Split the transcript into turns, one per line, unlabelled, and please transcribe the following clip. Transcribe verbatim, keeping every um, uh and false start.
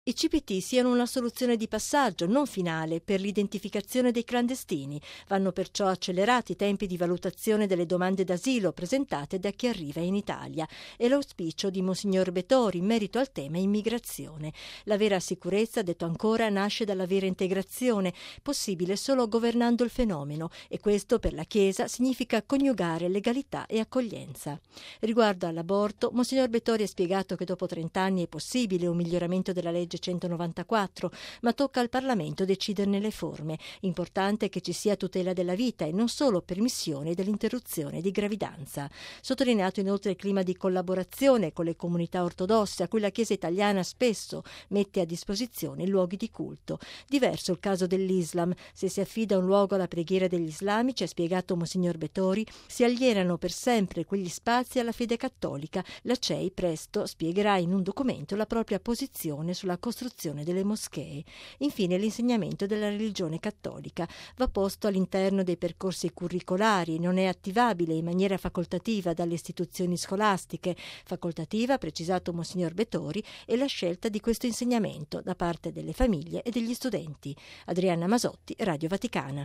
I C P T siano una soluzione di passaggio, non finale, per l'identificazione dei clandestini. Vanno perciò accelerati i tempi di valutazione delle domande d'asilo presentate da chi arriva in Italia. È l'auspicio di Monsignor Betori in merito al tema immigrazione. La vera sicurezza, detto ancora, nasce dalla vera integrazione, possibile solo governando il fenomeno, e questo per la Chiesa significa coniugare legalità e accoglienza. Riguardo all'aborto, Monsignor Betori ha spiegato che dopo trent'anni è possibile un miglioramento della legge centonovantaquattro, ma tocca al Parlamento deciderne le forme. Importante che ci sia tutela della vita e non solo permissione dell'interruzione di gravidanza. Sottolineato inoltre il clima di collaborazione con le comunità ortodosse a cui la Chiesa italiana spesso mette a disposizione luoghi di culto. Diverso il caso dell'Islam. Se si affida un luogo alla preghiera degli islamici, ha spiegato Monsignor Betori, si alienano per sempre quegli spazi alla fede cattolica. La C E I presto spiegherà in un documento la propria posizione sulla costruzione delle moschee. Infine, l'insegnamento della religione cattolica va posto all'interno dei percorsi curricolari, non è attivabile in maniera facoltativa dalle istituzioni scolastiche. Facoltativa, ha precisato Monsignor Betori, è la scelta di questo insegnamento da parte delle famiglie e degli studenti. Adriana Masotti, Radio Vaticana.